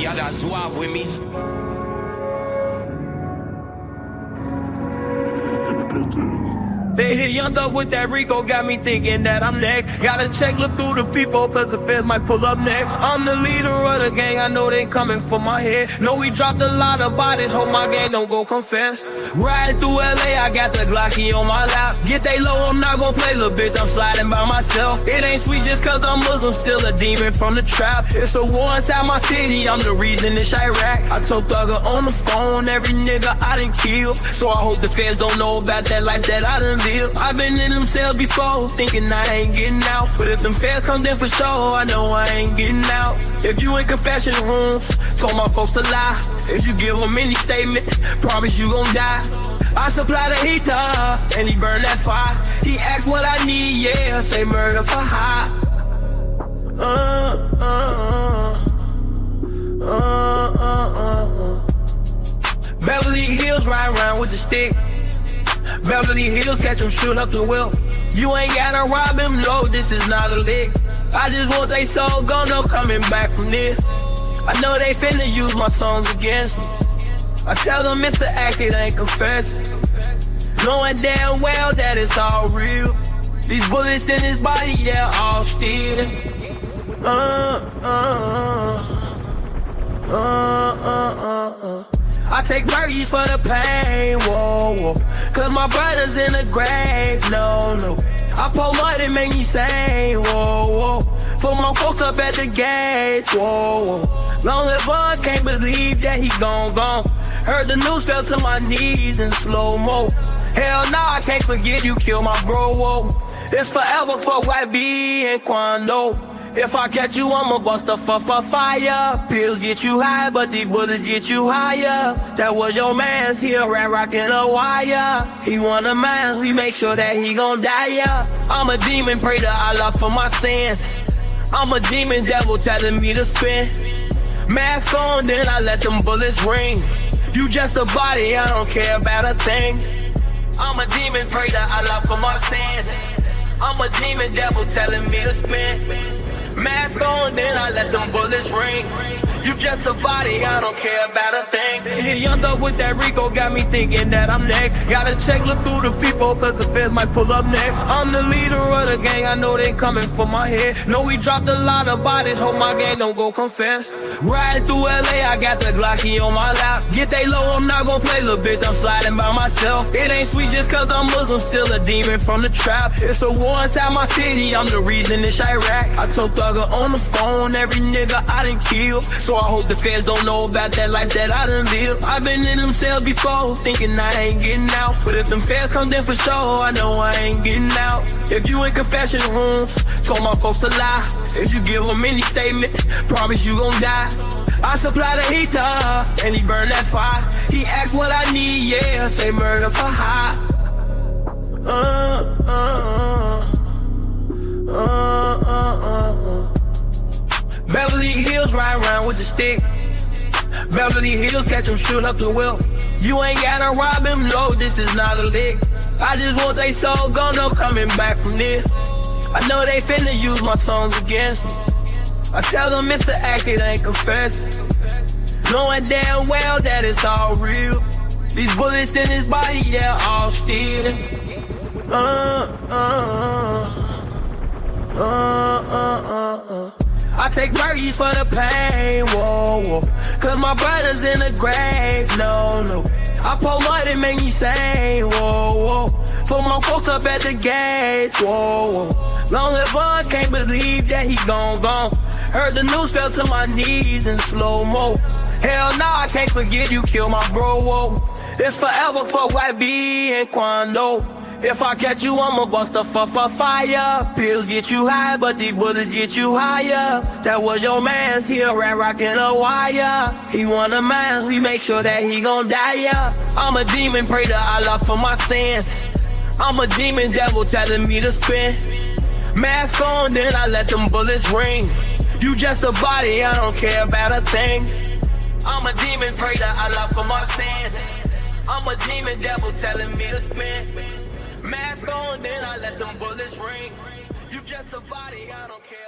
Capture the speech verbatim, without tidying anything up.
I got Swap with me. They hit Young Thug with that Rico, got me thinking that I'm next. Gotta check, look through the people, cause the feds might pull up next. I'm the leader of the gang, I know they coming for my head. Know we dropped a lot of bodies, hope my gang don't go confess. Riding through L A, I got the Glocky on my lap. Get they low, I'm not gon' play, little bitch, I'm sliding by myself. It ain't sweet just cause I'm Muslim, still a demon from the trap. It's a war inside my city, I'm the reason it's Iraq. I told Thugger on the phone, every nigga I done killed. So I hope the feds don't know about that life that I done lived. I've been in them cells before, thinking I ain't getting out. But if them feds come in for sure, I know I ain't getting out. If you in confession rooms, told my folks to lie. If you give them any statement, promise you gon' die. I supply the heater, and he burn that fire. He asked what I need, yeah, say murder for hire. Uh, uh, uh, uh, uh, uh. Beverly Hills ride around with the stick. Beverly Hills catch him, shoot up the wheel. You ain't gotta rob him, no, this is not a lick. I just want they soul gone, no coming back from this. I know they finna use my songs against me. I tell them it's an act, it ain't confessing. Knowing damn well that it's all real. These bullets in his body, yeah, all steel. Uh, uh, uh, uh, uh, uh, uh. I take Murray's for the pain, whoa, whoa. Cause my brother's in the grave, no, no. I pour money, make me sing, whoa, whoa. For my folks up at the gates, whoa, whoa. Long live on, can't believe that he gone, gone. Heard the news, fell to my knees in slow-mo. Hell nah, I can't forget you killed my bro, whoa. It's forever for Y B and Quando. If I catch you, I'ma bust the fuck for fire. Pills get you high, but these bullets get you higher. That was your man's, he a rat rockin' a wire. He want a man, we make sure that he gon' die, yeah. I'm a demon, pray to Allah for my sins. I'm a demon, devil telling me to spin. Mask on, then I let them bullets ring. You just a body, I don't care about a thing. I'm a demon, pray to Allah for my sins. I'm a demon, devil telling me to spin. Mask on, then I let them bullets ring. You just a body, I don't care about a thing. Hit Young Thug with that Rico, got me thinking that I'm next. Gotta check, look through the people, cause the feds might pull up next. I'm the leader of the gang, I know they coming for my head. Know we dropped a lot of bodies, hope my gang don't go confess. Riding through L A, I got the Glocky on my lap. Get they low, I'm not gon' play, little bitch, I'm sliding by myself. It ain't sweet just cause I'm Muslim, still a demon from the trap. It's a war inside my city, I'm the reason it's Iraq. I told Thugger on the phone, every nigga I done killed. So I hope the feds don't know about that life that I done lived. I've been in them cells before, thinking I ain't getting out. But if them feds come in for sure, I know I ain't getting out. If you in confession rooms, told my folks to lie. If you give them any statement, promise you gon' die. I supply the heater, and he burn that fire. He asked what I need, yeah, say murder for hire. Uh, uh, uh, uh, uh, uh. Beverly Hills ride around with the stick. Beverly Hills catch him, shoot up the wheel. You ain't gotta rob him, no, this is not a lick. I just want they soul gone, no coming back from this. I know they finna use my songs against me. I tell them it's an act, it ain't confessing. Knowing damn well that it's all real. These bullets in his body, yeah, all steel. Uh, uh, uh, uh, uh, uh. I take Murray's for the pain, whoa, whoa. Cause my brother's in the grave, no, no. I pour money, make me sing, whoa, whoa. For my folks up at the gates, whoa, whoa. Long live on, can't believe that he gone, gone. Heard the news, fell to my knees in slow-mo. Hell nah, I can't forget you killed my bro, whoa. It's forever for Y B and Quando. If I catch you, I'ma bust the fuck for fire. Pills get you high, but these bullets get you higher. That was your man's, he a rat rockin' a wire. He want a man, we make sure that he gon' die, yeah. I'm a demon, pray to Allah for my sins. I'm a demon, devil telling me to spin. Mask on, then I let them bullets ring. You just a body, I don't care about a thing. I'm a demon, pray to Allah for my sins. I'm a demon, devil telling me to spin. Mask on, then I let them bullets ring. You just a body, I don't care.